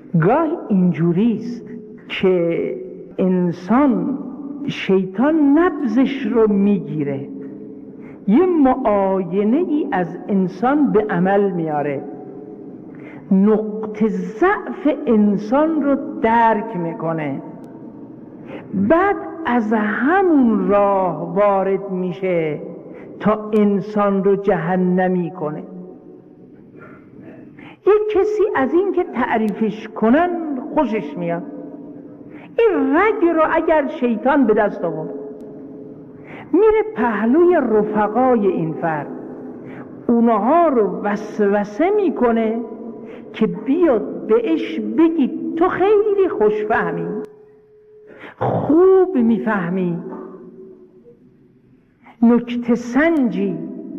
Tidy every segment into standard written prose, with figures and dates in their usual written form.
گاه اینجوریست که انسان شیطان نبضش رو میگیره، یه معاینه ای از انسان به عمل میاره، نقطه ضعف انسان رو درک میکنه، بعد از همون راه وارد میشه تا انسان رو جهنمی کنه. یک کسی از این که تعریفش کنن خوشش میاد. این رگ رو اگر شیطان به دست آورد میره پهلوی رفقای این فرد، اونها رو وسوسه میکنه که بیاد بهش بگی تو خیلی خوشفهمی، خوب میفهمی، نکته سنجی،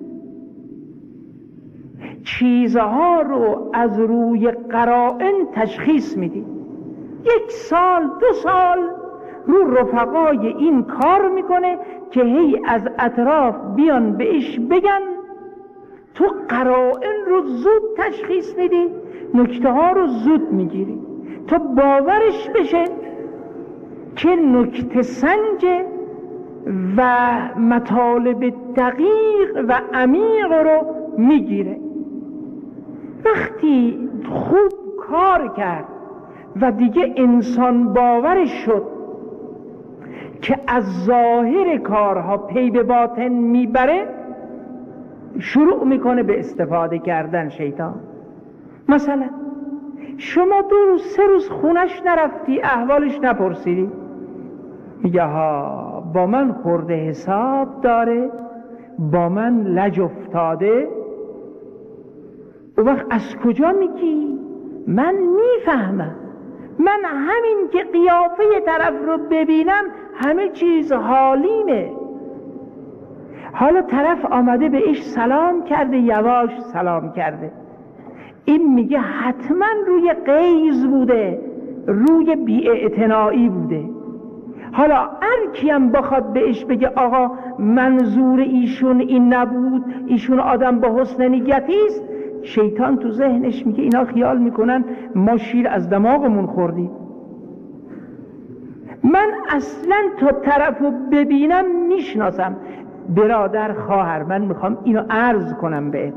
چیزها رو از روی قرائن تشخیص میدی. 1 سال 2 سال رو رفقای این کار میکنه که هی از اطراف بیان بهش بگن تو قرائن رو زود تشخیص میدی، نکته ها رو زود میگیری تا باورش بشه که نکته سنج و مطالب دقیق و عمیق رو میگیره. وقتی خوب کار کرد و دیگه انسان باورش شد که از ظاهر کارها پی به باطن میبره، شروع میکنه به استفاده کردن شیطان. مثلا شما 2 روز 3 روز خونش نرفتی، احوالش نپرسیدی، میگه ها با من خورده حساب داره، با من لج افتاده. اون وقت از کجا میگی؟ من میفهمم، من همین که قیافه طرف رو ببینم همه چیز حالیمه. حالا طرف آمده بهش سلام کرده، یواش سلام کرده، این میگه حتما روی غیظ بوده، روی بی‌اعتنایی بوده. حالا هر کیم بخواد بهش بگه آقا منظور ایشون این نبود، ایشون آدم با حسن نیتی است، شیطان تو ذهنش میگه اینا خیال میکنن ما شیر از دماغمون خوردیم. من اصلا تا طرفو ببینم میشناسم. برادر خواهر، من میخوام اینو عرض کنم بهت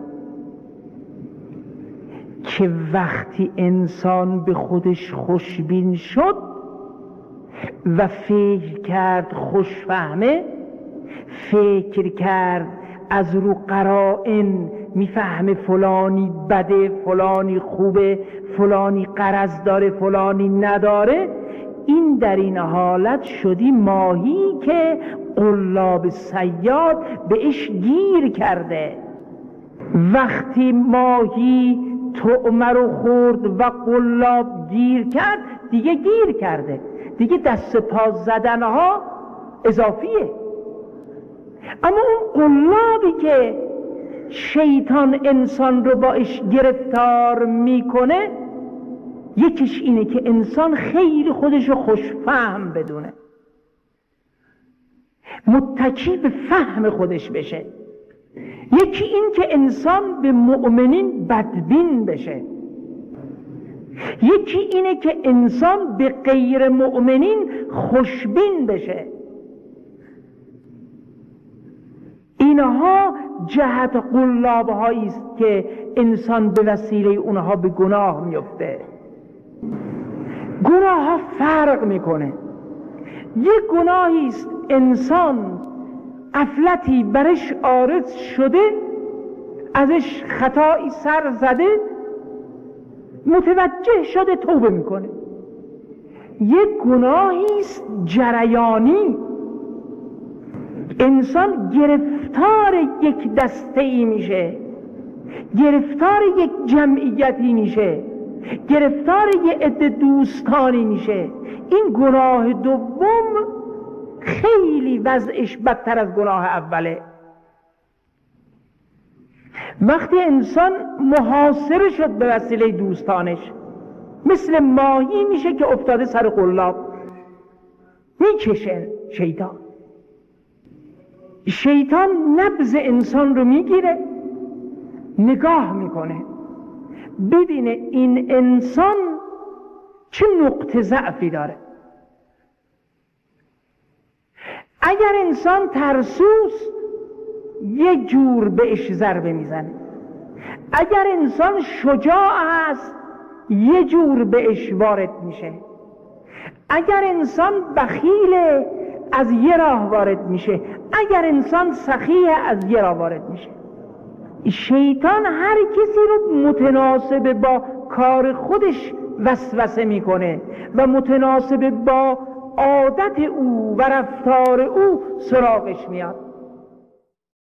که وقتی انسان به خودش خوشبین شد و فکر کرد خوشفهمه، فکر کرد از رو قرائن میفهمه فلانی بده، فلانی خوبه، فلانی غرض داره، فلانی نداره، این در این حالت شدی ماهی که قلاب صیاد بهش گیر کرده. وقتی ماهی طعمه رو خورد و قلاب گیر کرد، دیگه گیر کرده، دیگه دست پا زدنها اضافیه. اما اون قلابی که شیطان انسان رو باش گرفتار میکنه، یکیش اینه که انسان خیلی خودش رو خوشفهم بدونه، متکی به فهم خودش بشه. یکی این که انسان به مؤمنین بدبین بشه. یکی اینه که انسان به غیر مؤمنین خوشبین بشه. اینها جهت قلاب‌هایی است که انسان به وسیله اونها به گناه میفته. گناه ها فرق میکنه. یک گناهی است انسان غفلتی برش عارض شده، ازش خطایی سر زده، متوجه شده، توبه میکنه. یک گناهی است جریانی، انسان گرفتار یک دسته‌ای میشه، گرفتار یک جمعیتی میشه، گرفتار یک عده دوستانی میشه. این گناه دوم خیلی وضعش بدتر از گناه اوله. وقتی انسان محاصره شد به وسیله دوستانش، مثل ماهی میشه که افتاده سر قلاب، میکشه شیطان نبض انسان رو میگیره، نگاه میکنه، ببینه این انسان چه نقطه ضعفی داره. اگر انسان ترسوست یه جور بهش ضربه میزنه، اگر انسان شجاع است یه جور بهش وارد میشه، اگر انسان بخیل از یه راه وارد میشه، اگر انسان سخی از یه راه وارد میشه. شیطان هر کسی رو متناسب با کار خودش وسوسه میکنه و متناسب با عادت او و رفتار او سراغش میاد.